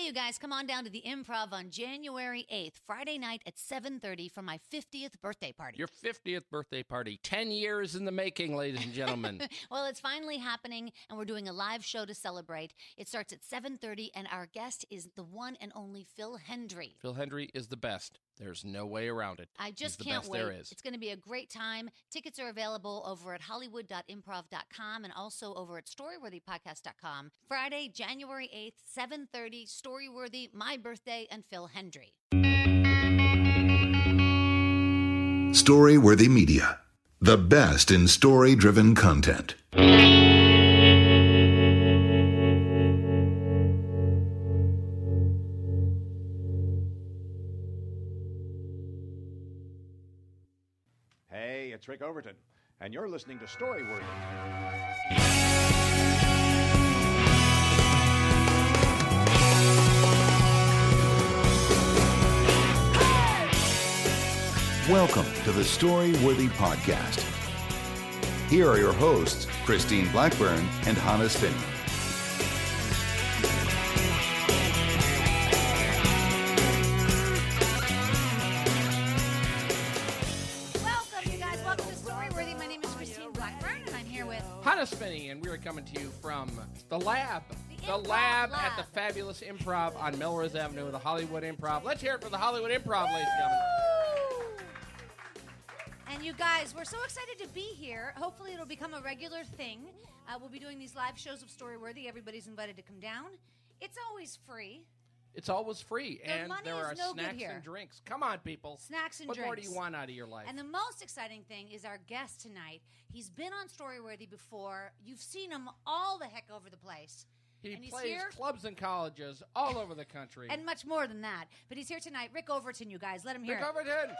you guys, come on down to the Improv on January 8th, Friday night at 7:30 for my 50th birthday party. Your 50th birthday party. 10 years in the making, ladies and gentlemen. Well, it's finally happening, and we're doing a live show to celebrate. It starts at 7:30, and our guest is the one and only Phil Hendry. Phil Hendry is the best. There's no way around it. I just He's can't the best wait. There is. It's going to be a great time. Tickets are available over at hollywood.improv.com and also over at storyworthypodcast.com. Friday, January 8th, 7:30, Storyworthy, my birthday, and Phil Hendry. Storyworthy Media, the best in story-driven content. Hey, it's Rick Overton, and you're listening to Storyworthy. Welcome to the Storyworthy Podcast. Here are your hosts, Christine Blackburn and Hannes Finney. Welcome, you guys. Welcome to Storyworthy. My name is Christine Blackburn, and I'm here with Hannes Finney, and we are coming to you from the lab. The Improv lab Lab. at the fabulous Improv on Melrose Avenue, the Hollywood Improv. Let's hear it for the Hollywood Improv, ladies and gentlemen. And you guys, we're so excited to be here. Hopefully it'll become a regular thing. We'll be doing these live shows of Storyworthy. Everybody's invited to come down. It's always free. It's always free, The and money there is are no good snacks here. and drinks. Come on, people. Snacks and what drinks. more do you want out of your life? And the most exciting thing is our guest tonight. He's been on Storyworthy before. You've seen him all the heck over the place. He and he's plays here. clubs and colleges all over the country. And much more than that. But he's here tonight. Rick Overton, you guys. Let him hear Rick it. Overton.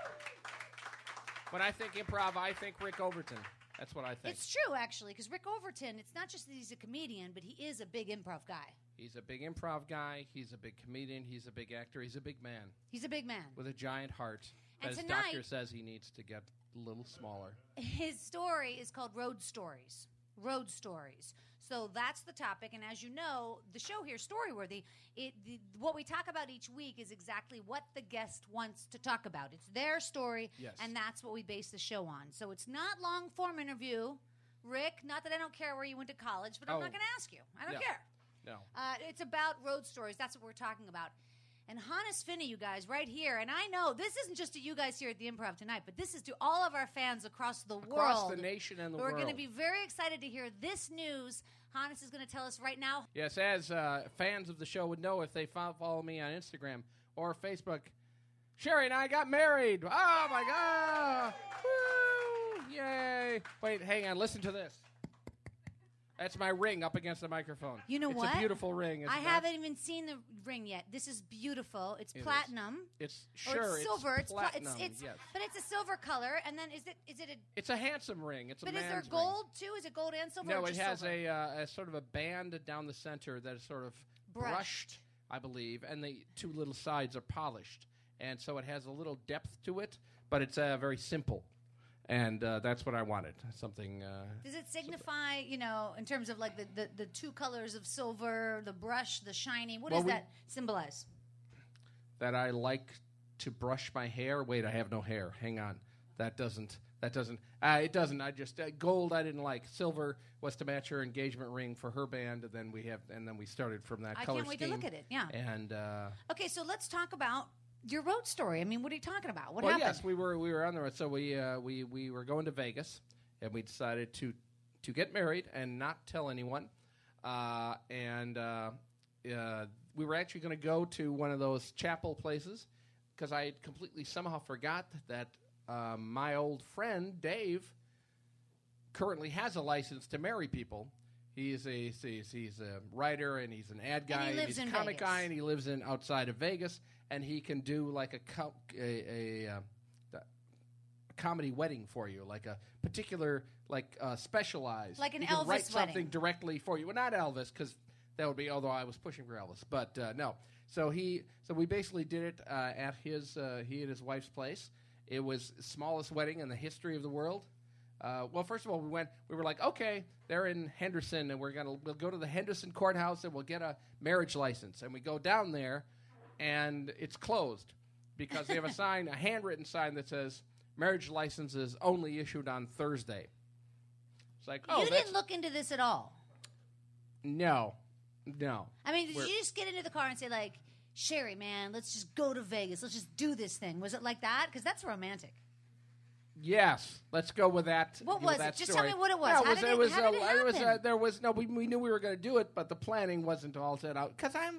When I think improv, I think Rick Overton. That's what I think. It's true, actually, because Rick Overton, it's not just that he's a comedian, but he is a big improv guy. He's a big improv guy. He's a big comedian. He's a big actor. He's a big man He's a big man. with a giant heart. And His tonight- doctor says he needs to get a little smaller. His story is called Road Stories. Road Stories. So that's the topic. And as you know, the show here, Storyworthy, what we talk about each week is exactly what the guest wants to talk about. It's their story, Yes. and that's what we base the show on. So it's not long-form interview. Rick, not that I don't care where you went to college, but I'm Oh. not going to ask you. I don't Yeah. care. No. It's about road stories. That's what we're talking about. And Hannes Finney, you guys, right here. And I know this isn't just to you guys here at the Improv tonight, but this is to all of our fans across the world. Across the nation and the We're world. going to be very excited to hear this news. Hannes is going to tell us right now. Yes, as fans of the show would know if they follow me on Instagram or Facebook, Sherry and I got married. Oh, my God. Woo! Yay. Wait, hang on. Listen to this. That's my ring up against the microphone. You know what? It's a beautiful ring. Isn't I it? haven't even seen the ring yet. This is beautiful. It's It is. platinum. It's Or sure. it's silver. It's platinum. it's yes. but it's a silver color. And then is it a It's a handsome ring. It's a but is man's there ring. gold too? Is it gold and silver? No, or it just has silver? a sort of a band down the center that is sort of brushed, I believe, and the two little sides are polished, and so it has a little depth to it, but it's very simple, and that's what I wanted. Something. Does it signify, in terms of like the two colors of silver, the brush, the shiny? What Well, does we- that symbolize? That I like to brush my hair. Wait, I have no hair. Hang on. That doesn't. It doesn't. I just gold. I didn't like. Silver was to match her engagement ring for her band, and then we started from that I color can't wait to scheme. look at it. Yeah. And Okay, so let's talk about your road story. I mean, what are you talking about? What well, happened? yes, we were on the road. So we were going to Vegas, and we decided to get married and not tell anyone. We were actually going to go to one of those chapel places because I had completely somehow forgot that my old friend Dave currently has a license to marry people. He's a writer, and he's an ad guy, he lives he's a in comic Vegas. guy, and he lives outside of Vegas, and he can do like a comedy wedding for you, like a particular specialized, Like an he can Elvis write something wedding. directly for you. Well, not Elvis, because that would be, although I was pushing for Elvis, but no. So we basically did it at he and his wife's place. It was the smallest wedding in the history of the world. Well, first of all, we were like, okay, they're in Henderson, and we'll go to the Henderson courthouse, and we'll get a marriage license. And we go down there, and it's closed because they have a handwritten sign that says, marriage license is only issued on Thursday. It's like, you didn't look into this at all. No. I mean, did you just get into the car and say, like, Sherry, man, let's just go to Vegas. Let's just do this thing. Was it like that? Because that's romantic. Yes, let's go with that. What was that it? Just story. tell me what it was. No, How did it happen? We knew we were going to do it, but the planning wasn't all set out. Because I'm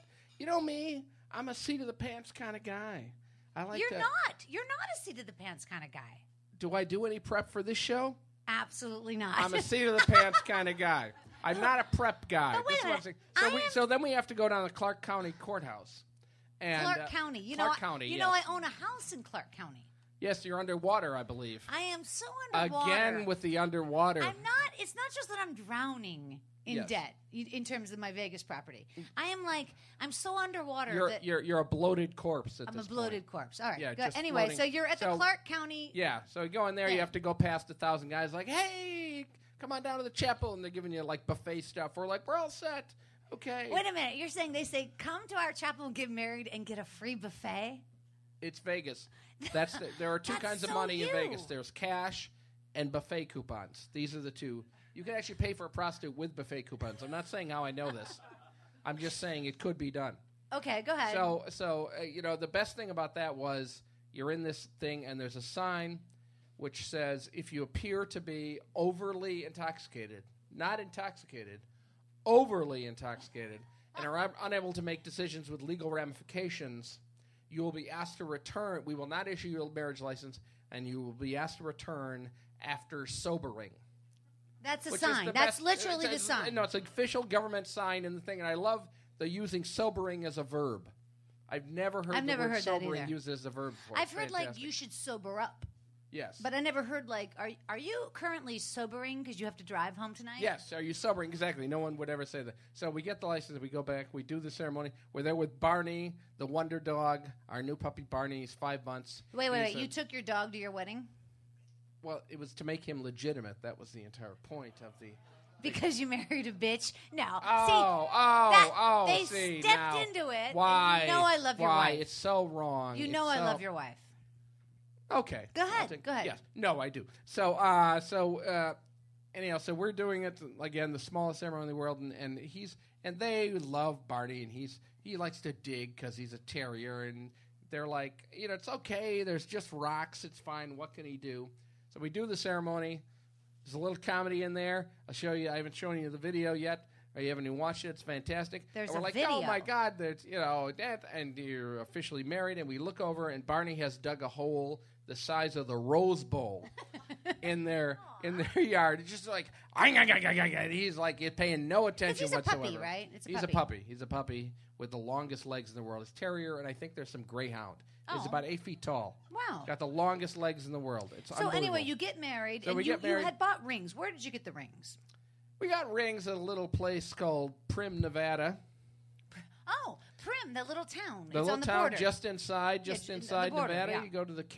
a seat of the pants kind of guy. You're not a seat of the pants kind of guy. Do I do any prep for this show? Absolutely not. I'm a seat of the pants kind of guy. I'm not a prep guy. But wait a minute. So then we have to go down to Clark County Courthouse. And, Clark County. You know, I own a house in Clark County. Yes, you're underwater, I believe. I am so underwater. Again with the underwater. I'm not. It's not just that I'm drowning in debt in terms of my Vegas property. I'm so underwater that you're a bloated corpse at this point. I'm a bloated corpse. All right. Yeah, good. Anyway, floating. so you're at the Clark County. Yeah. So you go in there, you have to go past 1,000 guys like, hey, come on down to the chapel, and they're giving you like buffet stuff. We're like, we're all set. Okay. Wait a minute. You're saying they say come to our chapel and get married and get a free buffet? It's Vegas. There are two kinds of money in Vegas. There's cash and buffet coupons. These are the two. You can actually pay for a prostitute with buffet coupons. I'm not saying how I know this. I'm just saying it could be done. Okay, go ahead. So the best thing about that was you're in this thing and there's a sign which says if you appear to be overly intoxicated, not intoxicated, overly intoxicated, and are unable to make decisions with legal ramifications, you will be asked to return. We will not issue you a marriage license, and you will be asked to return after sobering. That's a sign. That's literally the sign. No, it's an official government sign in the thing, and I love the using sobering as a verb. I've never heard the word sobering used as a verb before. I've heard like you should sober up. Yes. But I never heard like, are you currently sobering because you have to drive home tonight? Yes. Are you sobering? Exactly. No one would ever say that. So we get the license. We go back. We do the ceremony. We're there with Barney, the wonder dog, our new puppy Barney. He's 5 months. Wait. You took your dog to your wedding? Well, it was to make him legitimate. That was the entire point of the... Because you married a bitch? No. They stepped into it. Why? You know I love your wife. It's so wrong. You know I love your wife. Okay. Go ahead. Yes. No, I do. So anyhow, so we're doing it again, the smallest ceremony in the world, and they love Barney, and he likes to dig because he's a terrier, and they're like, it's okay. There's just rocks. It's fine. What can he do? So we do the ceremony. There's a little comedy in there. I'll show you. I haven't shown you the video yet. Or you haven't even watched it. It's fantastic. There's and we're like, video. oh my God, that's that, and you're officially married. And we look over, and Barney has dug a hole the size of the Rose Bowl in their yard. It's just like, he's like paying no attention whatsoever. He's a puppy, right? He's a puppy. He's a puppy with the longest legs in the world. It's terrier, and I think there's some greyhound. He's about 8 feet tall. Wow. Got the longest legs in the world. It's so anyway, you get married, and you had bought rings. Where did you get the rings? We got rings at a little place called Primm, Nevada. Oh, Primm, that little town. The it's little on the town border. just inside the border, Nevada. Yeah. You go to the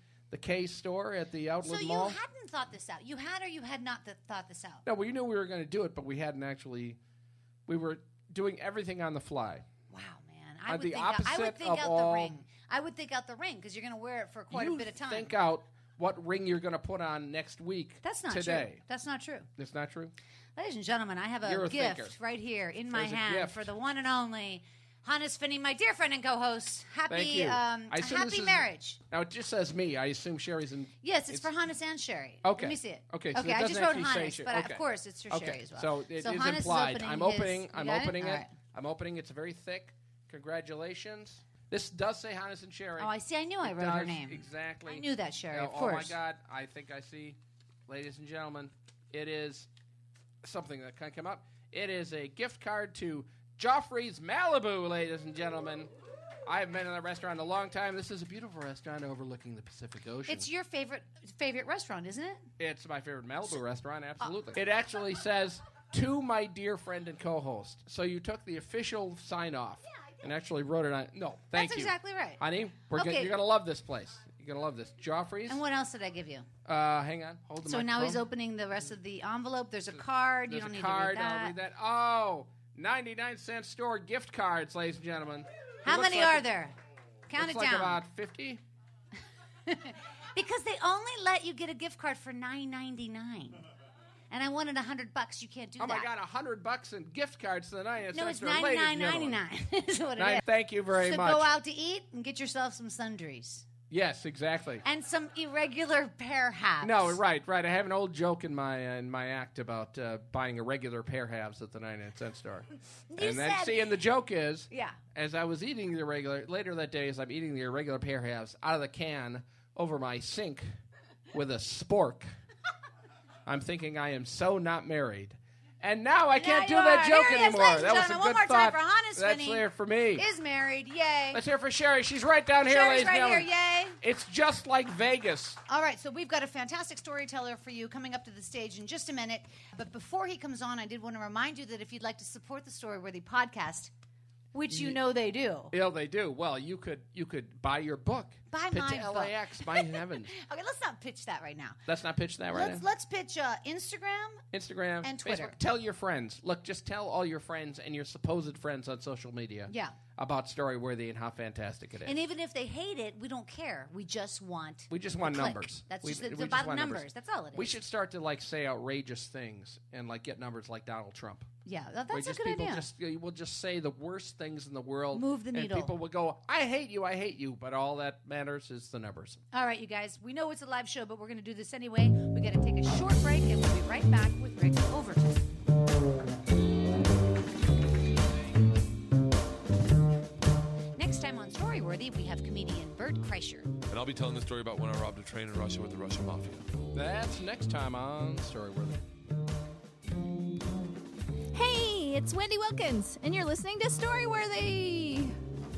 K store at the outlet mall. So you hadn't thought this out. You had or you had not thought this out? No, we knew we were going to do it, but we hadn't actually. We were doing everything on the fly. Wow, man. I would think out the ring. I would think out the ring because you're going to wear it for quite a bit of time. Think out what ring you're going to put on next week. That's not today. True. That's not true. It's not true? Ladies and gentlemen, I have a gift right here in my hand for the one and only Hannes Finney, my dear friend and co-host. Happy marriage. Now, it just says me. I assume Sherry's in... Yes, it's for Hannes and Sherry. Okay. Let me see it. Okay, so I just wrote Hannes, but of course it's for Sherry as well. So it is Hannes implied. I'm opening it. Right. I'm opening it. It's very thick. Congratulations. This does say Hannes and Sherry. Oh, I see. I knew I wrote her name. Exactly. I knew that, Sherry, of course. Oh, my God. I think I see. Ladies and gentlemen, it is something that can come up. It is a gift card to Joffrey's Malibu, ladies and gentlemen. I haven't been in that restaurant in a long time. This is a beautiful restaurant overlooking the Pacific Ocean. It's your favorite restaurant, isn't it? It's my favorite Malibu restaurant, absolutely. It actually says, to my dear friend and co-host. So you took the official sign-off and actually wrote it on. No, thank you. That's exactly right. Honey, you're going to love this place. You're going to love this. Joffrey's. And what else did I give you? Hang on. Hold the So microphone. now he's opening the rest of the envelope. There's a card. You There's don't a need card. to read that. I'll read that. Oh, 99-cent store gift cards, ladies and gentlemen. How It looks many like are there? Count it looks like down. about 50. Because they only let you get a gift card for $9.99. And I wanted $100. You can't do Oh, that. my God, $100 in gift cards to the 99 No, cent it's store. Ladies and gentlemen. $99.99 is what it is. Thank you very so much. go out to eat and get yourself some sundries. Yes, exactly. And some irregular pear halves. No, right. I have an old joke in my act about buying irregular pear halves at the 99-cent store. You and then, said- and the joke is, Yeah. as I was eating the irregular, later that day, as I'm eating the irregular pear halves out of the can over my sink with a spork, I'm thinking I am so not married. And now I can't do you that are. joke Here he is, anymore. ladies and That was a gentlemen. good One more time thought. for Hannah That's Swinney. there for me. Is married. Yay. Let's hear it for Sherry. She's right down here, Sherry's ladies and right gentlemen. here. Yay. It's just like Vegas. All right, so we've got a fantastic storyteller for you coming up to the stage in just a minute. But before he comes on, I did want to remind you that if you'd like to support the Storyworthy podcast, which you know they do. Yeah, they do. Well, you could buy your book. Buy Pitch my to book. LAX, my heavens. Okay, let's not pitch that right now. Let's not pitch that right now. Let's pitch Instagram. Instagram, and Twitter. Facebook. Tell your friends. Look, just tell all your friends and your supposed friends on social media about Storyworthy and how fantastic it is. And even if they hate it, we don't care. We just want clicks. numbers. That's We just it's just about want numbers. That's all it is. We should start to say outrageous things and get numbers like Donald Trump. Yeah, Where that's a just good people idea. will just say the worst things in the world. Move the and needle. people will go, I hate you, but all that matters is the numbers. All right, you guys. We know it's a live show, but we're going to do this anyway. We got to take a short break, and we'll be right back with Rick Overton. Next time on Storyworthy, we have comedian Bert Kreischer. And I'll be telling the story about when I robbed a train in Russia with the Russian mafia. That's next time on Storyworthy. Hey, it's Wendy Wilkins, and you're listening to Storyworthy.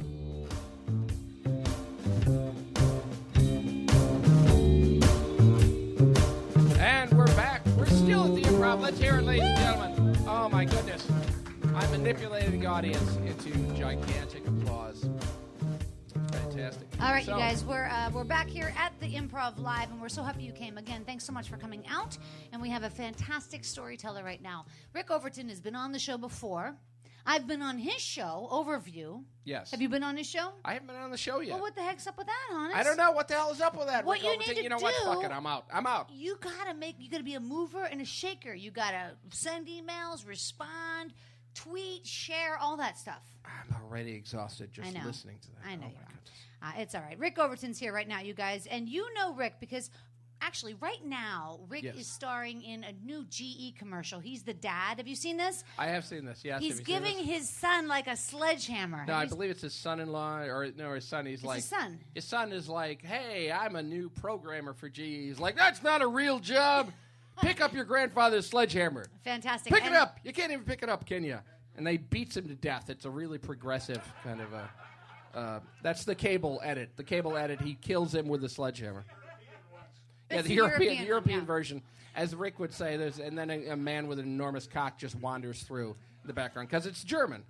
And we're back. We're still at the Improv. Let's hear it, ladies and gentlemen. Oh, my goodness. I manipulated the audience into gigantic applause. Fantastic. All right, So, you guys, we're back here at the Improv Live, and we're so happy you came. Again, thanks so much for coming out, and we have a fantastic storyteller right now. Rick Overton has been on the show before. I've been on his show, Overview. Yes. Have you been on his show? I haven't been on the show yet. Well, what the heck's up with that, Honest? I don't know. What the hell is up with that? What Rick you Overton? need to You know what? do- Fuck it. I'm out. You gotta be a mover and a shaker. You gotta send emails, respond, tweet, share, all that stuff. I'm already exhausted just I know. listening to that. I know Oh, you my are. goodness. It's all right. Rick Overton's here right now, you guys, and you know Rick because actually right now Rick Yes. is starring in a new GE commercial. He's the dad. Have you seen this? I have seen this, yes. He's Have you seen giving this? his son like a sledgehammer. No, Have I you believe it's his son-in-law, or no, his son. He's It's like his son. His son is like, "Hey, I'm a new programmer for GE." He's like, "That's not a real job. Pick up your grandfather's sledgehammer. Fantastic. Pick it And- up. You can't even pick it up, can you?" And they beats him to death. It's a really progressive kind of a. That's the cable edit. The cable edit. He kills him with a sledgehammer. Yeah, It's the the European European one, yeah. version, as Rick would say. And then a man with an enormous cock just wanders through the background because it's German.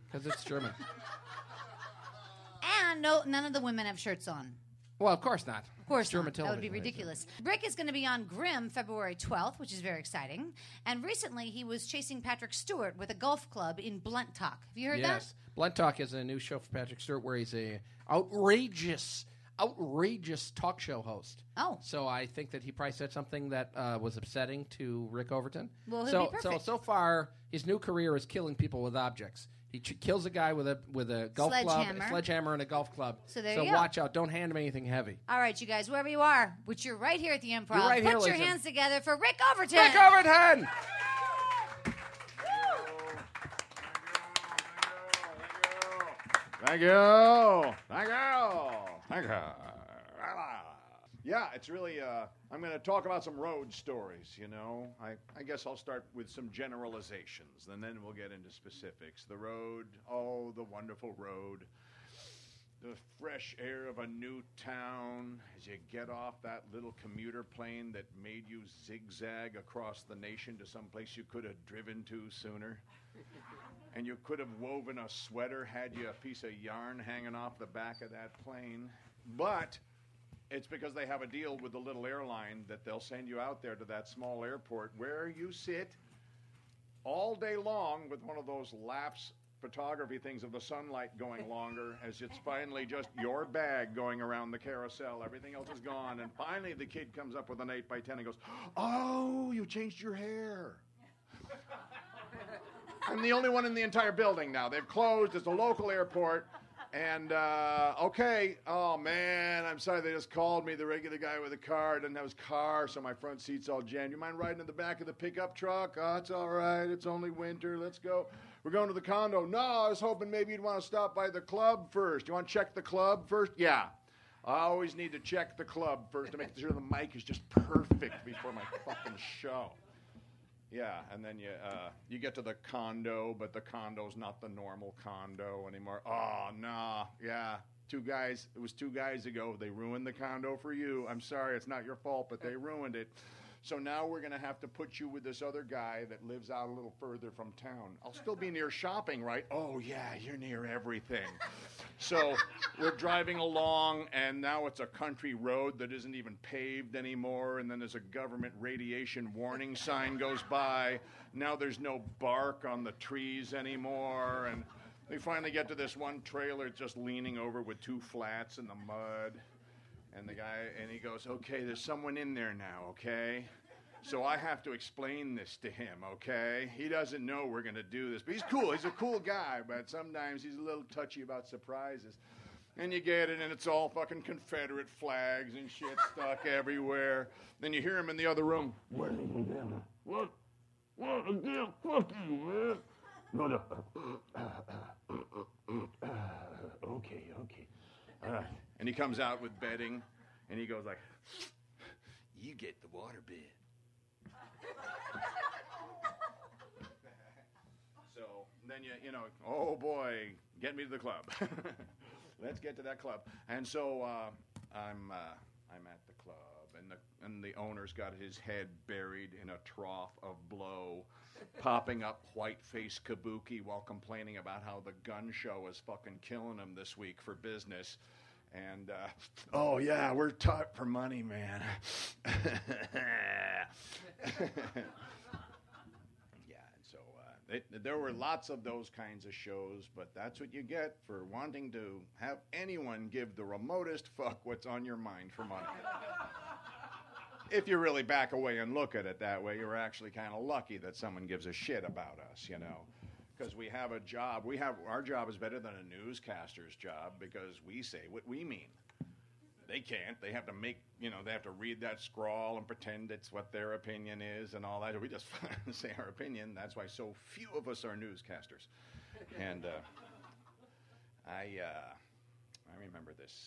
And none of the women have shirts on. Well, of course not. Of course It's German not. That would be television, ridiculous. Rick is going to be on Grimm February 12th, which is very exciting. And recently he was chasing Patrick Stewart with a golf club in Blunt Talk. Have you heard Yes. Blunt Talk is a new show for Patrick Stewart where he's a outrageous talk show host. Oh. So I think that he probably said something that was upsetting to Rick Overton. Well, he'll be perfect. So far, his new career is killing people with objects. He kills a guy with a golf club, a sledgehammer, and a golf club. So there you go. Watch out. Don't hand him anything heavy. All right, you guys, wherever you are, which you're right here at the Improv, You're right here, put your listen. hands together for Rick Overton. Rick Overton! Thank you. Yeah, it's really, I'm going to talk about some road stories, you know. I guess I'll start with some generalizations, and then we'll get into specifics. The road, oh, the wonderful road. The fresh air of a new town as you get off that little commuter plane that made you zigzag across the nation to some place you could have driven to sooner. And you could have woven a sweater had you a piece of yarn hanging off the back of that plane. But It's because they have a deal with the little airline that they'll send you out there to that small airport where you sit all day long with one of those lapse photography things of the sunlight going longer as it's finally just your bag going around the carousel. Everything else is gone. And finally the kid comes up with an 8x10 and goes, "Oh, you changed your hair." I'm the only one in the entire building now. They've closed. It's a local airport. And, okay. Oh, man, I'm sorry. They just called me. The regular guy with the car didn't have his car, so my front seat's all jammed. You mind riding in the back of the pickup truck? Oh, it's all right. It's only winter. Let's go. We're going to the condo. No, I was hoping maybe you'd want to stop by the club first. You want to check the club first? Yeah. I always need to check the club first to make sure the mic is just perfect before my fucking show. Yeah, and then you get to the condo, but the condo's not the normal condo anymore. Oh, nah, yeah. It was 2 guys ago. They ruined the condo for you. I'm sorry, it's not your fault, but they ruined it. So now we're going to have to put you with this other guy that lives out a little further from town. I'll still be near shopping, right? Oh, yeah, you're near everything. So we're driving along, and now it's a country road that isn't even paved anymore, and then there's a government radiation warning sign goes by. Now there's no bark on the trees anymore, and we finally get to this one trailer just leaning over with 2 flats in the mud. And the guy, and he goes, "Okay, there's someone in there now, okay? So I have to explain this to him, okay? He doesn't know we're going to do this. But he's cool. He's a cool guy, but sometimes he's a little touchy about surprises." And you get it, and it's all fucking Confederate flags and shit stuck everywhere. Then you hear him in the other room. "What again? What again? Fuck you, man. No. Okay. All right." And he comes out with bedding, and he goes like, "You get the water bed." So then you know, oh boy, get me to the club. Let's get to that club. And so I'm at the club, and the owner's got his head buried in a trough of blow, popping up white-faced kabuki while complaining about how the gun show is fucking killing him this week for business. And, "Oh, yeah, we're tight for money, man." Yeah, and so there were lots of those kinds of shows, but that's what you get for wanting to have anyone give the remotest fuck what's on your mind for money. If you really back away and look at it that way, you're actually kind of lucky that someone gives a shit about us, you know. Because we have a job. Our job is better than a newscaster's job because we say what we mean. They can't. They have to they have to read that scrawl and pretend it's what their opinion is and all that. We just say our opinion. That's why so few of us are newscasters. And I remember this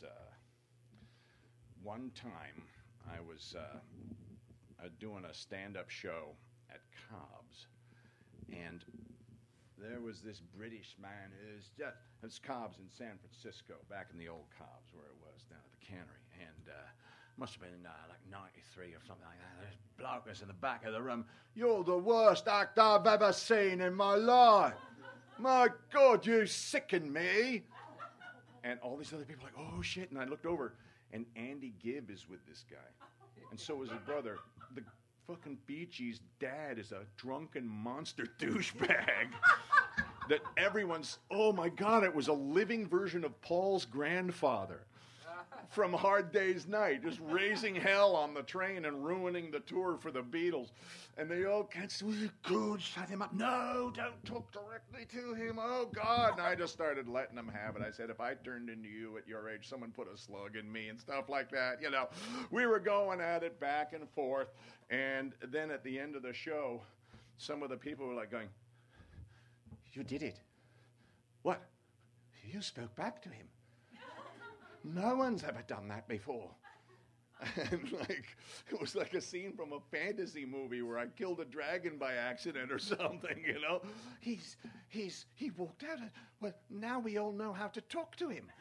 one time I was doing a stand-up show at Cobb's, and there was this British man it's Cobb's in San Francisco, back in the old Cobb's where it was down at the cannery, and must have been like 93 or something like that. This bloke was in the back of the room. "You're the worst actor I've ever seen in my life. My God, you sicken me." And all these other people are like, "Oh shit," and I looked over, and Andy Gibb is with this guy, and so is his brother. The fucking Bee Gees' dad is a drunken monster douchebag that everyone's, oh my God, it was a living version of Paul's grandfather from Hard Day's Night, just raising hell on the train and ruining the tour for the Beatles. And they all can't, "Good, shut him up. No, don't talk directly to him. Oh, God." And I just started letting them have it. I said, if I turned into you at your age, someone put a slug in me and stuff like that. You know, we were going at it back and forth. And then at the end of the show, some of the people were like going, "You did it. What? You spoke back to him. No one's ever done that before." And it was like a scene from a fantasy movie where I killed a dragon by accident or something, you know. He walked out. Well, now we all know how to talk to him.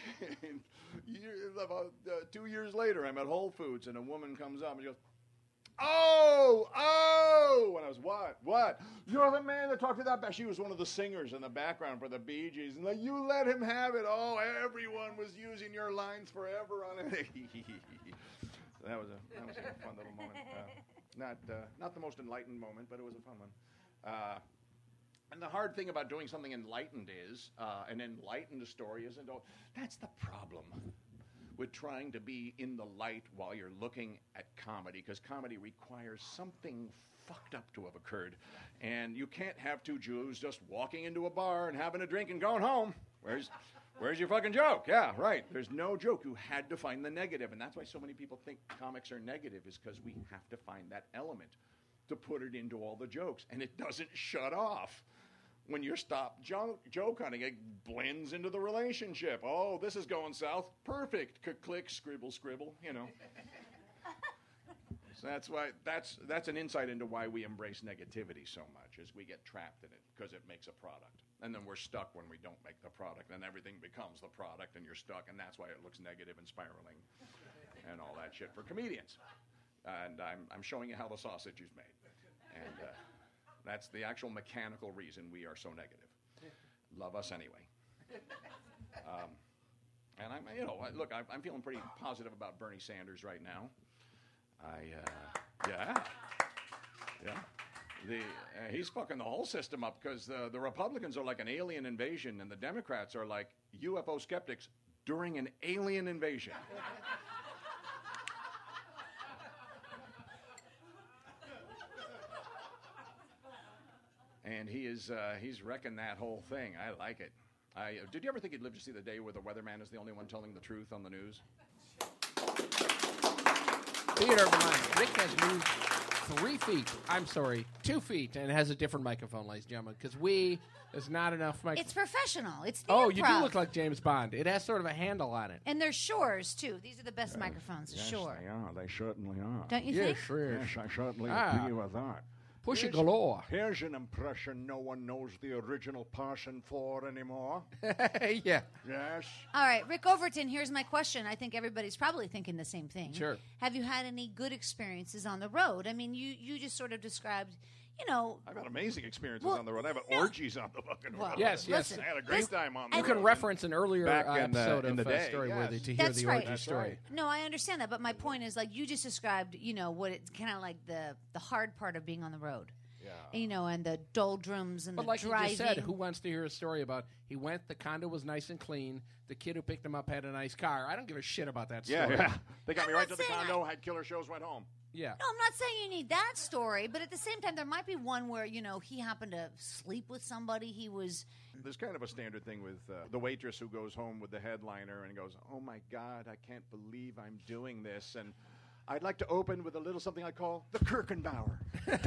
And about 2 years later, I'm at Whole Foods, and a woman comes up and she goes, Oh, and I was, what? You're the man that talked to that. She was one of the singers in the background for the Bee Gees, and like, you let him have it. Oh, everyone was using your lines forever on it. That was a fun little moment. Not the most enlightened moment, but it was a fun one. And the hard thing about doing something enlightened is, an enlightened story isn't. That's the problem with trying to be in the light while you're looking at comedy, because comedy requires something fucked up to have occurred. And you can't have two Jews just walking into a bar and having a drink and going home. Where's your fucking joke? Yeah, right. There's no joke. You had to find the negative. And that's why so many people think comics are negative, is because we have to find that element to put it into all the jokes. And it doesn't shut off. When you stop joke hunting, it blends into the relationship. Oh, this is going south. Perfect. Click, scribble, you know. So that's an insight into why we embrace negativity so much, is we get trapped in it because it makes a product. And then we're stuck when we don't make the product, and everything becomes the product, and you're stuck, and that's why it looks negative and spiraling and all that shit for comedians. And I'm showing you how the sausage is made. And that's the actual mechanical reason we are so negative. Love us anyway. And I'm feeling pretty positive about Bernie Sanders right now. He's fucking the whole system up, because the Republicans are like an alien invasion, and the Democrats are like UFO skeptics during an alien invasion. And he's wrecking that whole thing. I like it. Did you ever think you'd live to see the day where the weatherman is the only one telling the truth on the news? Theater of the mind. Rick has moved 2 feet, and has a different microphone, ladies and gentlemen, because there's not enough microphone. It's professional. It's the improv. Oh, you do look like James Bond. It has sort of a handle on it. And they're Shores, too. These are the best microphones, Shure. They are. They certainly are. Don't you think? Yes, I certainly agree with that. Pushy galore. Here's an impression no one knows the original person for anymore. Yeah. Yes. All right, Rick Overton, here's my question. I think everybody's probably thinking the same thing. Sure. Have you had any good experiences on the road? I mean, you just sort of described, I've had amazing experiences on the road. I've had orgies on the fucking road. Yes. Listen, I had a great time on the You road. can reference an earlier Back episode in of the day, Storyworthy yes. to hear That's the right. orgy That's story. right. No, I understand that, but my point is, like, you just described, what it's kind of like the hard part of being on the road. Yeah. And the doldrums and But the like driving. you just said, who wants to hear a story about he went, the condo was nice and clean, the kid who picked him up had a nice car? I don't give a shit about that story. Yeah. They got I'm me not right to the saying condo, had killer shows, went home. Yeah. No, I'm not saying you need that story, but at the same time, there might be one where, he happened to sleep with somebody. He was... There's kind of a standard thing with the waitress who goes home with the headliner and goes, oh, my God, I can't believe I'm doing this. And I'd like to open with a little something I call the Kirkenbauer.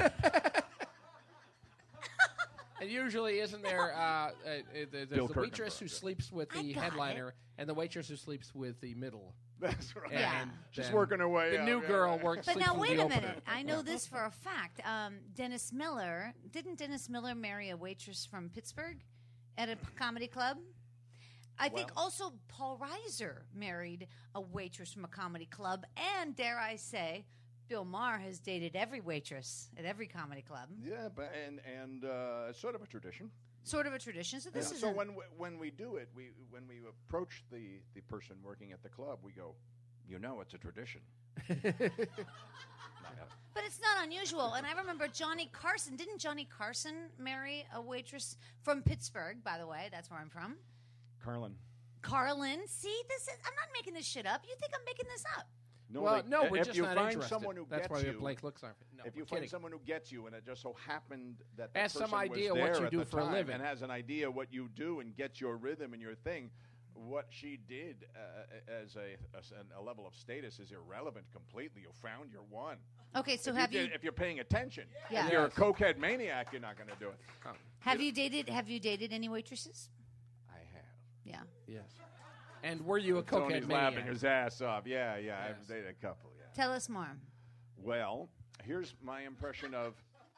And usually, isn't there there's Bill the waitress Kirkenbauer, who yeah. sleeps with I the got headliner and the waitress who sleeps with the middle. That's right. Yeah. And She's then working her way The up, new yeah, girl right. works. But sleeps now, with wait the a opener. minute. I know this for a fact. Dennis Miller, didn't Dennis Miller marry a waitress from Pittsburgh at a comedy club? I think also Paul Reiser married a waitress from a comedy club. And dare I say, Bill Maher has dated every waitress at every comedy club. Yeah, but and it's sort of a tradition. Sort of a tradition. So this is so when we do it, when we approach the person working at the club, we go, it's a tradition. But it's not unusual. And I remember Johnny Carson. Didn't Johnny Carson marry a waitress from Pittsburgh, by the way? That's where I'm from. Carlin. Carlin. See, I'm not making this shit up. You think I'm making this up? No, we're if just you not find interested. someone who That's gets why you, Blake looks on. No, if you we're find kidding. someone who gets you, and it just so happened that Has person some idea was what there you at do the for a time living. and has an idea what you do and gets your rhythm and your thing, what she did as a level of status is irrelevant completely. You found your one. Okay, so if you're paying attention, Yeah. if you're a cokehead maniac, you're not going to do it. have you dated any waitresses? I have. Yeah. Yes. And were you a Tony's cokehead laughing maniac? his ass off. Yeah, I've dated a couple. Yeah. Tell us more. Well, here's my impression of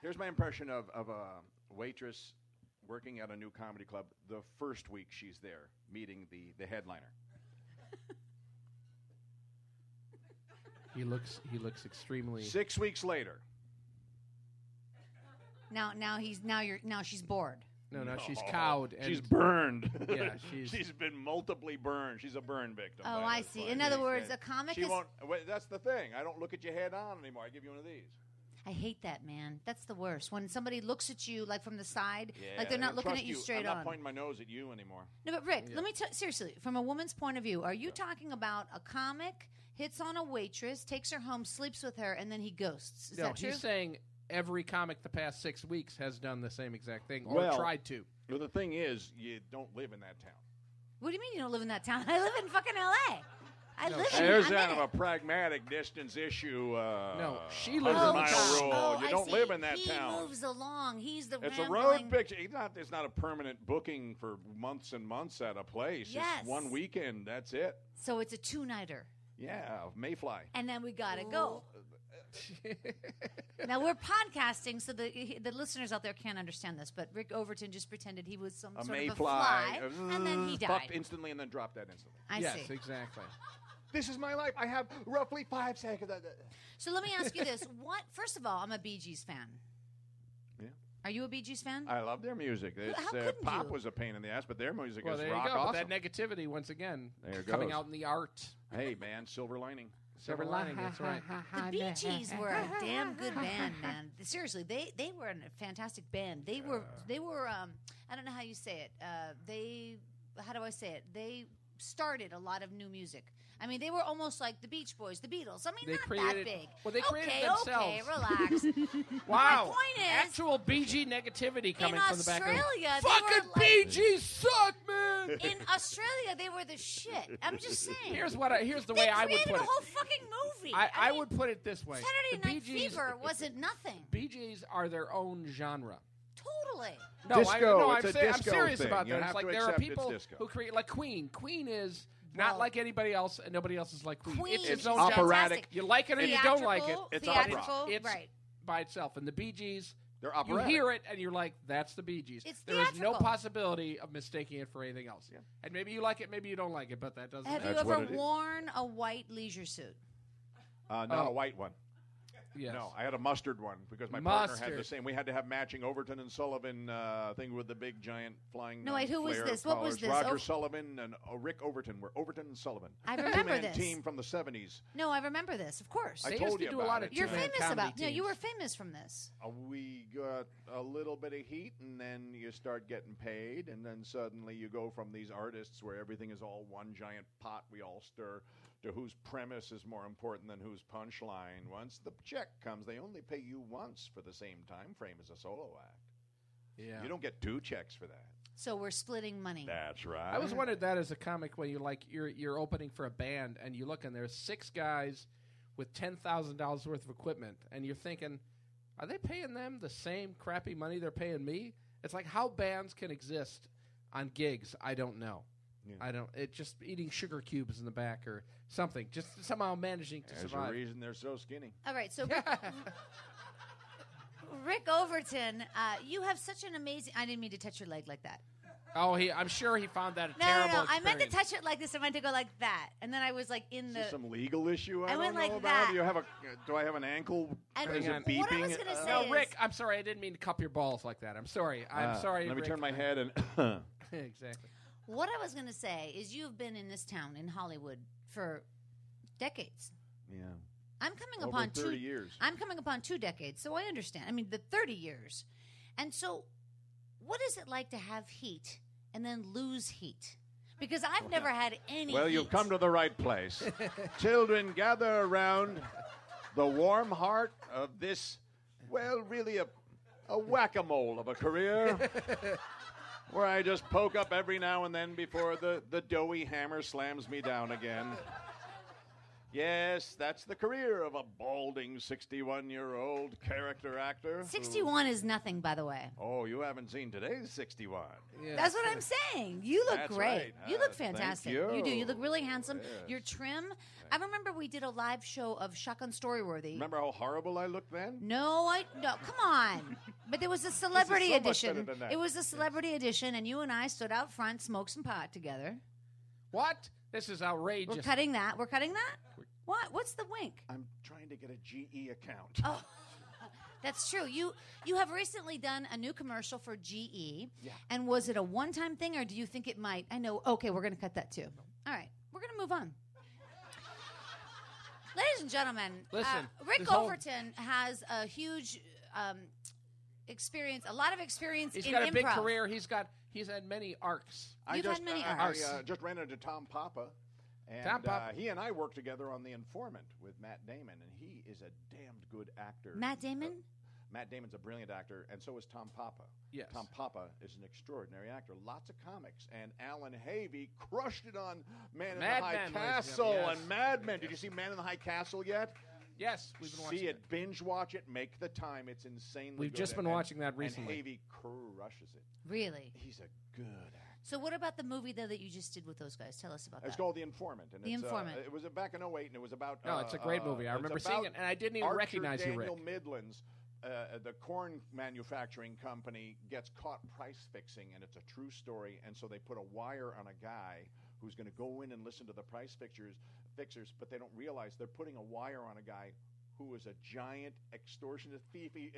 a waitress working at a new comedy club the first week she's there, meeting the headliner. He looks extremely. 6 weeks later. Now she's bored. No, she's cowed. And She's burned. Yeah, she's been multiply burned. She's a burn victim. Oh, I see. In other words, a comic she is. won't. Wait, that's the thing. I don't look at you head on anymore. I give you one of these. I hate that, man. That's the worst. When somebody looks at you like from the side, Yeah, like they're not I looking trust at you straight I'm on. not pointing my nose at you anymore. No, but Rick, let me seriously, from a woman's point of view, are you talking about a comic hits on a waitress, takes her home, sleeps with her, and then he ghosts? Is No, that true? he's saying every comic the past 6 weeks has done the same exact thing or tried to. Well, the thing is, you don't live in that town. What do you mean you don't live in that town? I live in fucking L.A. I live in. There's I'm kind in of it. a pragmatic distance issue. No, she lives in 100-mile town. rule. Oh, You I don't see. live in that he town. He moves along. He's the It's a rambling. road picture. It's not a permanent booking for months and months at a place. Yes. It's one weekend. That's it. So it's a two-nighter. Yeah, Mayfly. And then we gotta go. Now we're podcasting, so the listeners out there can't understand this. But Rick Overton just pretended he was some A sort Mayfly. of a fly, and then he Fucked died. instantly and then dropped that instantly. I Yes, see. exactly. This is my life. I have roughly 5 seconds. So let me ask you this: What? First of all, I'm a Bee Gees fan. Yeah. Are you a Bee Gees fan? I love their music. How couldn't pop you? was a pain in the ass, but their music Well, is there you rock go. awesome. But that negativity, once again, There it coming goes. out in the art. Hey, man, silver lining. Silver lining, that's right. The Bee Gees were a damn good band, man. Seriously, they were a fantastic band. They were I don't know how you say it. How do I say it? They started a lot of new music. I mean, they were almost like the Beach Boys, the Beatles. I mean, They not created- that big. well, they created okay, themselves. Okay, relax. Wow. My point is, actual BG negativity coming in from the back. Australia, they Fucking were like- BGs suck, man. in Australia, they were the shit. I'm just saying. Here's the they way I would created put a it. whole fucking movie. I mean, would put it this way: Saturday the Night Bee Gees, Fever wasn't nothing. Bee Gees are their own genre. Totally. No, Disco, I'm it's a I'm disco serious thing. about You that. have It's like to there are accept it's people disco. who create like Queen. Queen is not Well, like anybody else, and nobody else is like Queen. Queen It's is its own operatic. fantastic. You like it or you don't like it. It's theatrical, It's right. by itself. And the Bee Gees, They're you operatic. hear it and you're like, that's the Bee Gees. It's There is no theatrical. possibility of mistaking it for anything else. Yeah. And maybe you like it, maybe you don't like it, but that doesn't Have matter. you That's what ever it is. worn a white leisure suit? Not Oh. a white one. Yes. No, I had a mustard one because my partner had the Mustard. same. We had to have matching Overton and Sullivan thing with the big giant flying. No, wait, who was flare this? What was collars. this? Roger Oh. Sullivan and Rick Overton were Overton and Sullivan. I remember Two-man this. team from the 70s. No, I remember this. Of course. I They told used to you do a about lot it. of You're two-man famous comedy about. No, you teams. were famous from this. We got a little bit of heat, and then you start getting paid, and then suddenly you go from these artists where everything is all one giant pot we all stir to whose premise is more important than whose punchline. Once the check comes, they only pay you once for the same time frame as a solo act. Yeah. You don't get 2 checks for that. So we're splitting money. That's right. I always wondered that as a comic when you're opening for a band and you look and there's 6 guys with $10,000 worth of equipment and you're thinking, are they paying them the same crappy money they're paying me? It's like how bands can exist on gigs. I don't know. Yeah. I don't. It just eating sugar cubes in the back or something. Just somehow managing to There's a survive. reason they're so skinny. All right, so Rick Overton, you have such an amazing. I didn't mean to touch your leg like that. Oh, I'm sure he found that a No, terrible no. I meant to experience. touch it like this. I meant to go like that, and then I was like in Is the. this some legal issue I I don't went know like about? that. Do I have an ankle? And Is it what I beeping? was gonna say No, is- Rick, I'm sorry. I didn't mean to cup your balls like that. I'm sorry. I'm sorry. Let me Rick. turn my head and. Exactly. What I was going to say is you've been in this town in Hollywood for decades. Yeah. I'm coming Over upon 30 years. I'm coming upon 2 decades, so I understand. I mean, the 30 years. And so what is it like to have heat and then lose heat? Because I've never had any Well, heat. you've come to the right place. Children, gather around the warm heart of this, well, really a whack-a-mole of a career. Where I just poke up every now and then before the doughy hammer slams me down again. Yes, that's the career of a balding 61-year-old character actor. who- 61 is nothing, by the way. Oh, you haven't seen today's 61. Yeah. That's what I'm saying. You look That's great. right. You look Thank fantastic. you. do. You look really handsome. Yes. You're trim. I remember we did a live show of Shotgun Storyworthy. Remember how horrible I looked then? No, come on. But there was a celebrity so much edition. better than that. It was a celebrity edition, and you and I stood out front, smoked some pot together. What? This is outrageous. We're cutting that. We're cutting that. What? What's the wink? I'm trying to get a GE account. Oh, that's true. You have recently done a new commercial for GE. Yeah. And was it a one-time thing, or do you think it might? I know. Okay, we're going to cut that too. All right, we're going to move on. Ladies and gentlemen, Listen, Rick this whole- Overton has a huge experience, a lot of experience He's in got a improv. big career. He's had many arcs. You've had many I arcs. just ran into Tom Papa. And Tom Papa. he and I worked together on The Informant with Matt Damon, and he is a damned good actor. Matt Damon? Matt Damon's a brilliant actor, and so is Tom Papa. Yes. Tom Papa is an extraordinary actor. Lots of comics. And Alan Havey crushed it on Man in the Mad High Men, ladies and Castle gentlemen, yes. and Mad Men. Did you see Man in the High Castle yet? Yes, we've been watching See it, binge watch it, make the time. It's insanely We've good. just been And- watching that recently. And Havey crushes it. Really? He's a good actor. So what about the movie, though, that you just did with those guys? Tell us about It's that. called The Informant. And The Informant. It was back in 08, and it was about... No, it's a great movie. I it's remember seeing about it, and I didn't even Archer recognize you, Daniel Rick. Midland's, the corn manufacturing company, gets caught price fixing, and it's a true story. And so they put a wire on a guy who's going to go in and listen to the price fixers, but they don't realize they're putting a wire on a guy who is a giant extortionate thief. He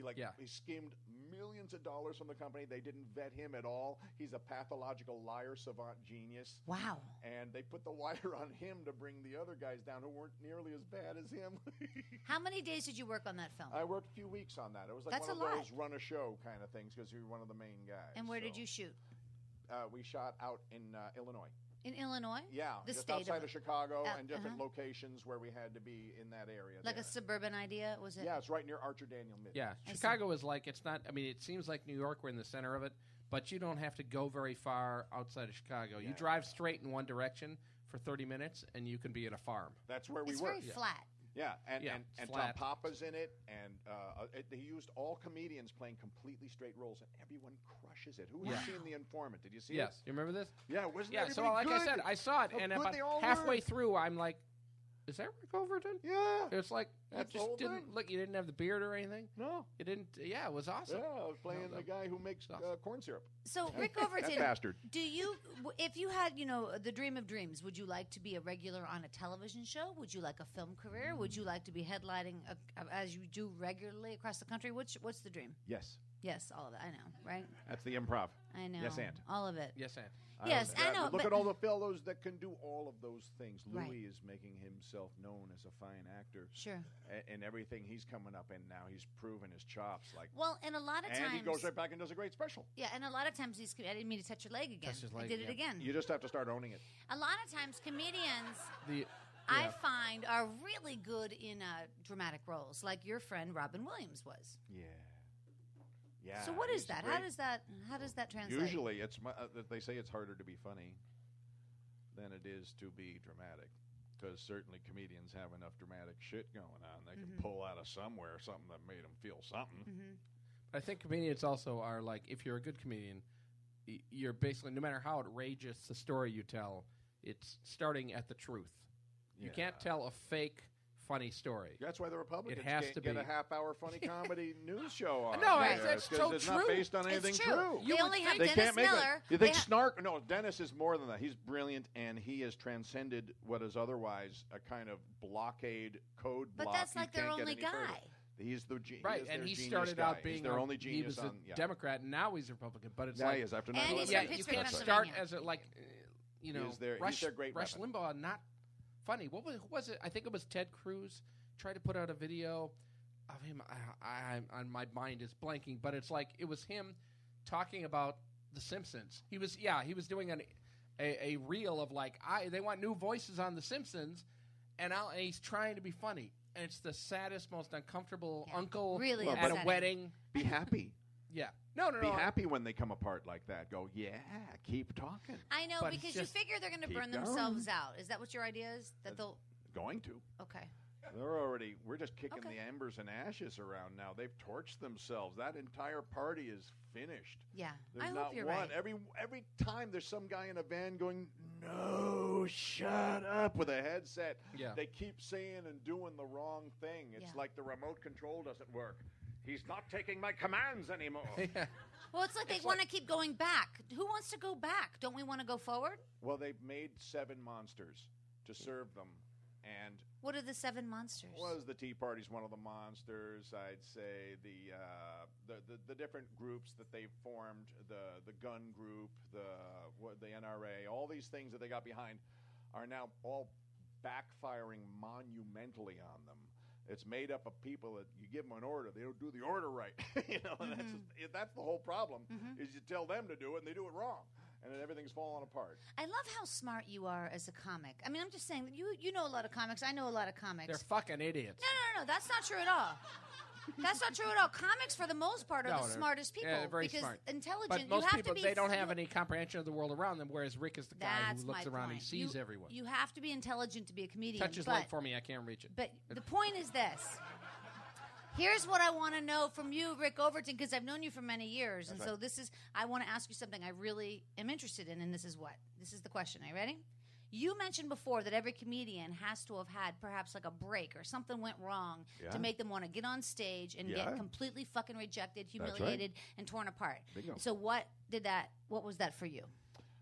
skimmed millions of dollars from the company. They didn't vet him at all. He's a pathological liar, savant genius. Wow. And they put the wire on him to bring the other guys down who weren't nearly as bad as him. How many days did you work on that film? I worked a few weeks on that. It was like That's one a of lot. those run a show kind of things because you're one of the main guys. And where did So, you shoot? we shot out in Illinois. In Illinois? Yeah, The just state outside of Chicago uh, and different uh-huh. locations where we had to be in that area. Like there. a suburban idea, was it? Yeah, it's right near Archer Daniel Midland. Yeah, I see. Chicago is like, it's not, I mean, it seems like New York, we're in the center of it, but you don't have to go very far outside of Chicago. You Yeah. drive straight in one direction for 30 minutes, and you can be at a farm. That's where we It's were. very flat. Yeah, and Yeah, and, it's and Tom flat. Papa's in it, and he used all comedians playing completely straight roles, and everyone crushes it. Who has Yeah. seen The Informant? Did you see Yes, it? you remember this? Yeah, wasn't Yeah, so everybody like I good? said, I saw it, How and good about they all halfway were. through, I'm like, is that Rick Overton? Yeah. It's like, That's you the just whole didn't thing. look, you didn't have the beard or anything? No. You didn't, yeah, it was awesome. Yeah, I was playing No, the guy who makes That's awesome. corn syrup. So, Rick That Overton, bastard. do you, if you had, the dream of dreams, would you like to be a regular on a television show? Would you like a film career? Would you like to be headlining as you do regularly across the country? What's the dream? Yes. Yes, all of it. I know, right? That's the improv. I know. Yes, and. all of it. Yes, and. Yes, I know. Look but at all the fellows that can do all of those things. Right. Louis is making himself known as a fine actor. Sure. And everything he's coming up in now, he's proven his chops. Like, Well, and a lot of and times, he goes right back and does a great special. yeah, and a lot of times I didn't mean to touch your leg again. Touch his I leg, did it yeah. again. You just have to start owning it. A lot of times, comedians The, I yeah. find are really good in dramatic roles, like your friend Robin Williams was. Yeah. Yeah. So what is he's that? great. How does that translate? Usually, they say it's harder to be funny than it is to be dramatic. Because certainly comedians have enough dramatic shit going on. They Mm-hmm. can pull out of somewhere something that made them feel something. I think comedians also are like, if you're a good comedian, you're basically, no matter how outrageous the story you tell, it's starting at the truth. You Yeah. can't tell a fake funny story. That's why the Republicans has can't to get be. a half-hour funny comedy news show on. No, Right. that's 'cause so it's true. not based on It's anything true. You They would only have They Dennis can't make Miller. it. You think They ha- Snark? No, Dennis is more than that. He's brilliant, and he has transcended what is otherwise a kind of blockade code But block. that's You like their can't get only any further. guy. He's the Right, is and their he genius started guy. out being he's their only he genius was a on. Yeah. Democrat, and now he's a Republican. But it's Yeah, like, he is after And 9/11. he's yeah, from you Pittsburgh, can't Pennsylvania. start as a like, you know, He's their Rush great Rush weapon. Limbaugh, not funny. What was it? I think it was Ted Cruz tried to put out a video of him. On my mind is blanking, but it's like it was him talking about The Simpsons. He was doing a reel of like they want new voices on The Simpsons, and he's trying to be funny, and it's the saddest, most uncomfortable Yeah. uncle Really at upsetting. a wedding. Be happy. Yeah, no. Be happy when they come apart like that. Go, yeah, keep talking. I know, But it's because you just- figure they're going to Keep burn going. themselves out. Is that what your idea is? That they'll. Going to. Okay. We're just kicking Okay. the embers and ashes around now. They've torched themselves. That entire party is finished. Yeah. There's I not hope you're one. right. Every time there's some guy in a van going, no, shut up, with a headset. Yeah. They keep saying and doing the wrong thing. It's Yeah. like the remote control doesn't work. He's not taking my commands anymore. Well, it's like they want to keep going back. Who wants to go back? Don't we want to go forward? Well, they've made 7 monsters to serve them And What are the 7 monsters? was the Tea Party's one of the monsters? I'd say the different groups that they formed, the gun group, the NRA, all these things that they got behind are now all backfiring monumentally on them. It's made up of people that you give them an order, they don't do the order right. And that's the whole problem. Is you tell them to do it and they do it wrong, and then everything's falling apart. I love how smart you are as a comic. I mean, I'm just saying that you know a lot of comics. I know a lot of comics. They're fucking idiots. No. That's not true at all. That's not true at all. Comics, for the most part, are No, the they're- smartest people. yeah, they're very because smart. intelligent, But you most have people, to be. they don't have any comprehension of the world around them, whereas Rick is the guy That's who looks my around point. and sees you, everyone. You have to be intelligent to be a comedian. Touch his but, leg for me, I can't reach it. But the point is this. Here's what I want to know from you, Rick Overton, because I've known you for many years. That's and so this is, I want to ask you something I really am interested in, and this is what? This is the question. Are you ready? You mentioned before that every comedian has to have had perhaps like a break or something went wrong Yeah. to make them want to get on stage and Yeah. get completely fucking rejected, right. humiliated, and torn apart. Bingo. So what was that for you?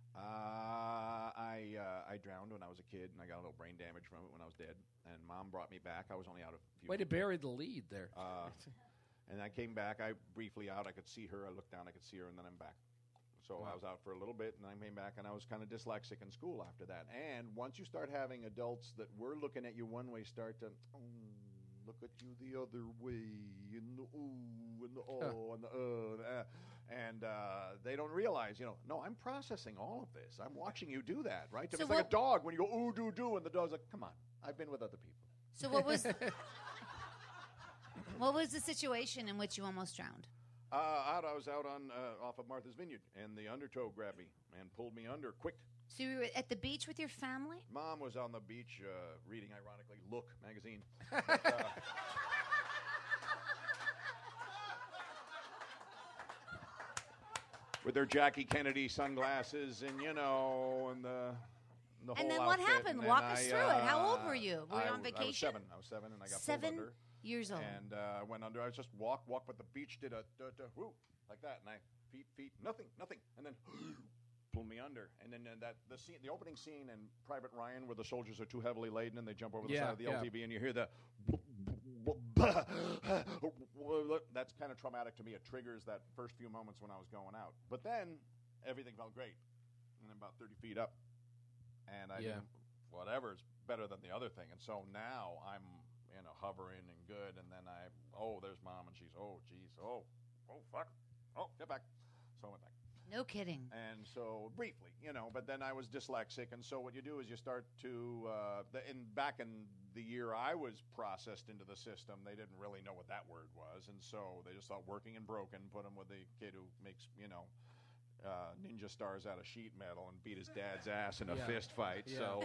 I drowned when I was a kid, and I got a little brain damage from it when I was dead. And Mom brought me back. I was only out a few. Way to bury the lead there. And I came back. I briefly out. I could see her. I looked down. I could see her, and then I'm back. So I was out for a little bit, and I came back, and I was kind of dyslexic in school after that. And once you start having adults that were looking at you one way start to, look at you the other way, and the ooh, and the oh, and the and they don't realize, no, I'm processing all of this. I'm watching you do that, right? So It's like a what- dog when you go, ooh, do, do, and the dog's like, come on, I've been with other people. So what was what was the situation in which you almost drowned? I was out on off of Martha's Vineyard, and the undertow grabbed me and pulled me under quick. So you were at the beach with your family? Mom was on the beach reading, ironically, Look magazine. But, with their Jackie Kennedy sunglasses and, and the whole And then what outfit. happened? And Walk then us through it. How old were I- you? Were you on I was vacation? I was seven, and I got 7 pulled under. years old. And I went under. I was just walk, but the beach did a whoo like that, and I feet, nothing, and then pulled me under. And then the opening scene in Private Ryan, where the soldiers are too heavily laden and they jump over the Yeah, side of the yeah. LTV, and you hear the. That's kind of traumatic to me. It triggers that first few moments when I was going out, but then everything felt great, and then about 30 feet up, and I didn't, whatever is better than the other thing, and so now I'm hovering and good, and then there's Mom, and she's geez, fuck, get back, so I went back. No kidding. And so briefly, but then I was dyslexic, and so what you do is you start to back in the year I was processed into the system, they didn't really know what that word was, and so they just thought working and broken, put him with the kid who makes ninja stars out of sheet metal and beat his dad's ass in a fist fight. Yeah.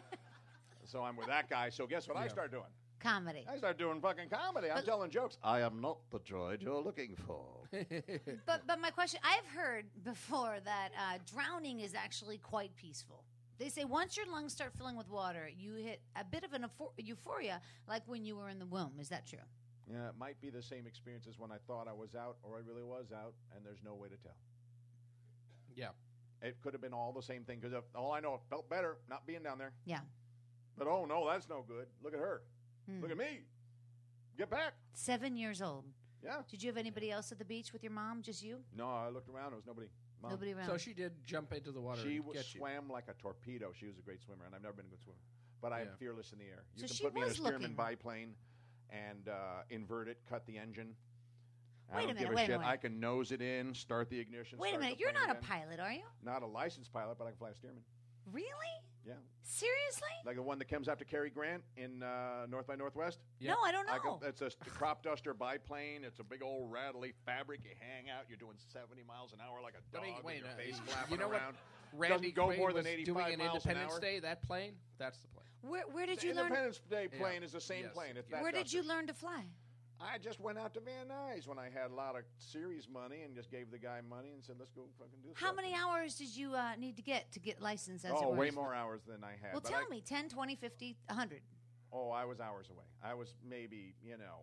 So I'm with that guy. So guess what I start doing? Comedy. I start doing fucking comedy. I'm telling jokes. I am not the droid you're looking for. But my question, I've heard before that drowning is actually quite peaceful. They say once your lungs start filling with water, you hit a bit of an euphoria, like when you were in the womb. Is that true? Yeah, it might be the same experience as when I thought I was out or I really was out, and there's no way to tell. Yeah. It could have been all the same thing, because all I know, it felt better not being down there. Yeah. But, oh, no, that's no good. Look at her. Look at me. Get back. 7 years old. Yeah. Did you have anybody else at the beach with your mom? Just you? No, I looked around. There was nobody. Mom. Nobody around. So she did jump into the water She and get you. swam like a torpedo. She was a great swimmer, and I've never been a good swimmer. But I'm Yeah. fearless in the air. You So can she put me in a was Stearman looking- biplane and invert it, cut the engine. I Wait a don't minute, give wait a shit. minute. I can nose it in, start the ignition. Wait a start the minute. You're plane not a again. pilot, are you? Not a licensed pilot, but I can fly a Stearman. Really? Yeah. Seriously? Like the one that comes after Cary Grant in North by Northwest. Yeah. No, I don't know. It's a crop duster biplane. It's a big old rattly fabric. You hang out. You're doing 70 miles an hour like a dog with your face flapping you know around. what? Randy Doesn't go Quaid more than was 85 doing an miles an Independence hour. Day. That plane, that's the plane. Where did The you learn? Independence Day plane Yeah. is the same Yes. plane. It's that Where did duster. you learn to fly? I just went out to Van Nuys when I had a lot of series money and just gave the guy money and said, let's go fucking do How stuff. many hours did you need to get licensed as Oh, it way were? more hours than I had. Well, but tell me, 10, 20, 50, 100. Oh, I was hours away. I was maybe,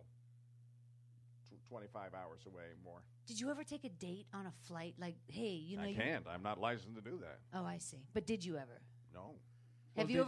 25 hours away more. Did you ever take a date on a flight? Like, hey, I can't. I'm not licensed to do that. Oh, I see. But did you ever? No. Have you ever?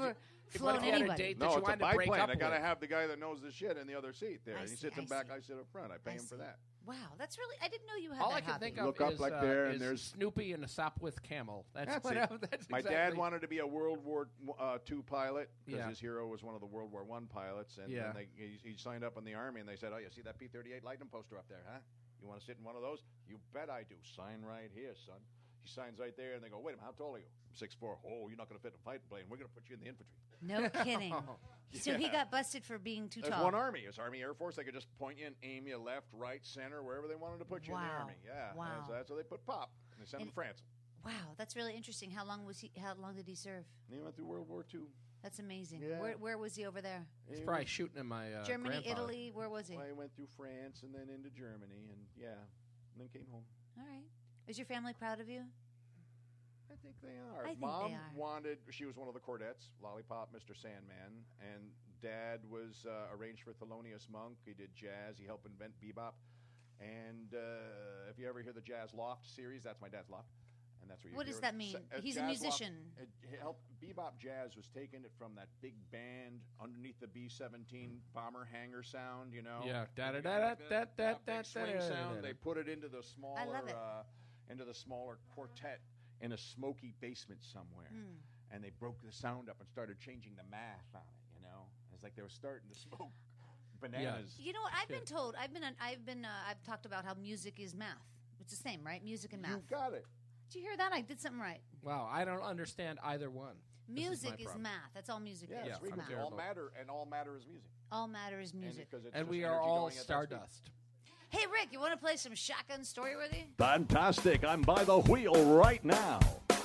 flown What if you had a anybody. date that No, you it's a wanted to break biplane. up I got to with? have the guy that knows the shit in the other seat there. I And he see, sits in I back, see. I sit up front. I pay him for that. Wow, that's really. I didn't know you had All that I can hobby. think of Look up is, like there, and is there's- Snoopy and a Sopwith camel. That's That's what it. that's My exactly. dad wanted to be a World War II pilot because Yeah. his hero was one of the World War I pilots. And Yeah. then he signed up in the Army, and they said, "Oh, you see that P-38 Lightning poster up there, huh? You want to sit in one of those? You bet I do. Sign right here, son." He signs right there, and they go, "Wait a minute, how tall are you?" "I'm 6'4". "Oh, you're not going to fit in a fighting plane. We're going to put you in the infantry." No kidding. So he Yeah. got busted for being too There's tall. one Army. It's Army Air Force. They could just point you and aim you left, right, center, wherever they wanted to put you in the Wow. Army. Yeah. Wow. And so that's where they put Pop. And they sent him And- to France. Wow, that's really interesting. How long was he? How long did he serve? And he went through World War II. That's amazing. Yeah. Where was he over there? He's He probably was- shooting at my Germany, grandfather. Italy. Where was he? Well, he went through France and then into Germany, and and then came home. All right. Is your family proud of you? I think they are. I think Mom they are. wanted, she was one of the Chordettes, Lollipop, Mr. Sandman, and Dad was arranged for Thelonious Monk. He did jazz. He helped invent bebop. And if you ever hear the Jazz Loft series, that's my dad's loft. And that's where you What hear does it. that mean? He's a Jazz Loft, musician. it helped, bebop jazz was taking it from that big band underneath the B-17 bomber hangar sound, you know? Yeah. That big swing sound. They put it into the smaller, love it. into the smaller quartet in a smoky basement somewhere, and they broke the sound up and started changing the math on it. You know, it's like they were starting to smoke bananas. You know what? I've been told. I've talked about how music is math. It's the same, right? Music and math. You got it. Did you hear that? I did something right. Wow, I don't understand either one. This Music my is problem. math. That's all music Yeah, is. it's It's frequency. math. terrible. All matter, and all matter is music. All matter is music. because it's And just we are energy all going at that speed. stardust. Hey, Rick, you want to play some shotgun storyworthy? Fantastic. I'm by the wheel right now.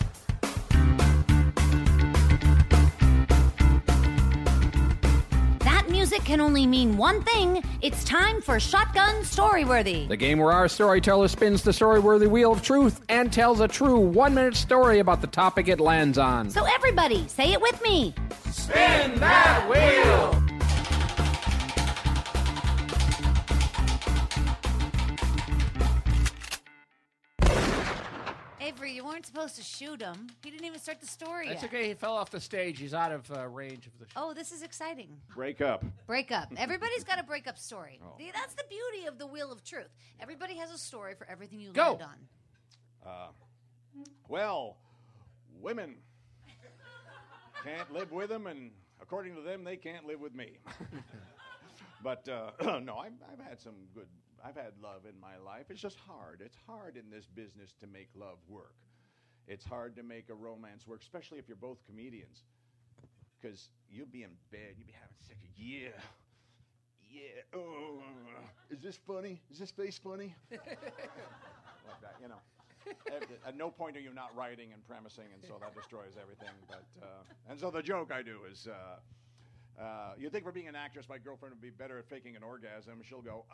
That music can only mean one thing. It's time for Shotgun Storyworthy. The game where our storyteller spins the story-worthy wheel of truth and tells a true one-minute story about the topic it lands on. So everybody, say it with me. Spin that wheel! Avery, you weren't supposed to shoot him. He didn't even start the story That's yet. okay. He fell off the stage. He's out of range of the show. Oh, this is exciting. Break up. Breakup. Everybody's got a breakup story. Oh. That's the beauty of the Wheel of Truth. Everybody has a story for everything you Go. land on. Well, women can't live with them, and according to them, they can't live with me. But no, I've had some good. I've had love in my life. It's just hard. It's hard in this business to make love work. It's hard to make a romance work, especially if you're both comedians, because you'll be in bed, you'll be having sex. Yeah. Oh, is this funny? Is this face funny? Like that, you know. At no point are you not writing and premising, and so that destroys everything. But and so the joke I do is, you think for being an actress, my girlfriend would be better at faking an orgasm. She'll go,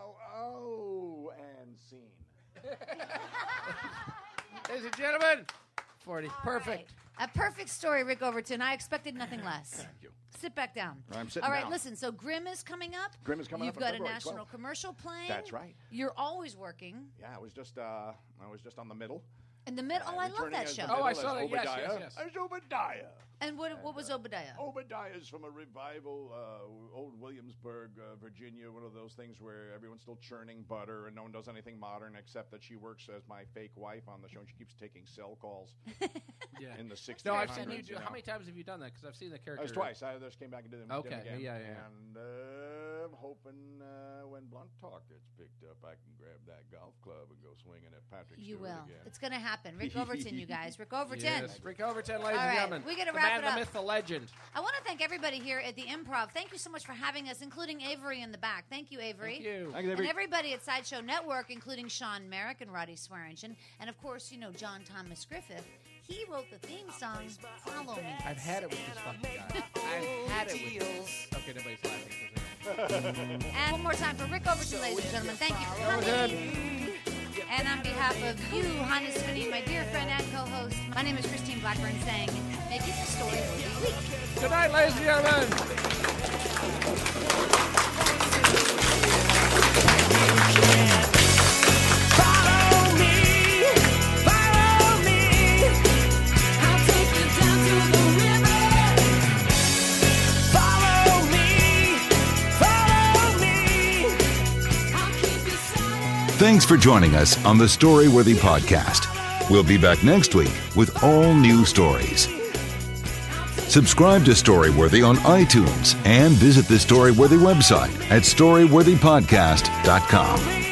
oh, and scene. Ladies and gentlemen, 40. Perfect. A perfect story, Rick Overton. I expected nothing less. Thank you. Sit back down. I'm sitting All right, down. listen. So Grimm is coming up. Grimm is coming You've up on got a February national 12th. commercial playing. That's right. You're always working. Yeah, I was just on the middle. In the middle. Oh, I love Returning that as the show. Oh, I middle saw as that. Yes, Obadiah. yes. As Obadiah. And what was Obadiah? Obadiah's from a revival, old Williamsburg, Virginia, one of those things where everyone's still churning butter and no one does anything modern except that she works as my fake wife on the show and she keeps taking cell calls Yeah. in the 1600s. No, I've seen you do. know. How many times have you done that? Because I've seen the character. That was twice. I just came back and did them, Okay, did them again. yeah. And I'm hoping when Blunt Talk gets picked up, I can grab that golf club and go swinging at Patrick You Stewart will. again. It's going to happen. Rick Overton, you guys. Rick Overton. Yes. Rick Overton, ladies All and right, gentlemen. we gotta the wrap man, it the up. myth, the legend. I want to thank everybody here at the Improv. Thank you so much for having us, including Avery in the back. Thank you, Avery. Thank you. Thanks, And Avery. everybody at Sideshow Network, including Sean Merrick and Roddy Swearingen. And, of course, you know John Thomas Griffith. He wrote the theme song, Follow Me. I've had it with this fucking guy. I've had it with this. Okay, nobody's laughing. And one more time for Rick Overton, ladies and gentlemen. Thank you for coming. And on behalf of you, Hannah Swinney, my dear friend and co-host, my name is Christine Blackburn saying, make it the story of the week. Good night, ladies and gentlemen. Thanks for joining us on the Storyworthy Podcast. We'll be back next week with all new stories. Subscribe to Storyworthy on iTunes and visit the Storyworthy website at storyworthypodcast.com.